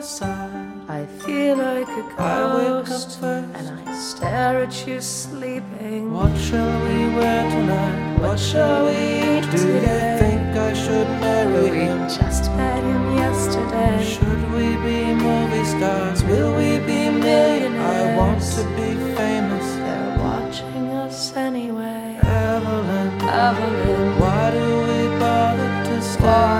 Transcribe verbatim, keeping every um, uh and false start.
side. I feel like a I wake up ghost, first. and I stare at you sleeping. What shall we wear tonight? What shall we eat? Do you today? think I should marry We him? just met him yesterday. Should we be movie stars? Will we be millionaires? I want to be famous. They're watching us anyway. Evelyn, Evelyn, why do we bother to stay?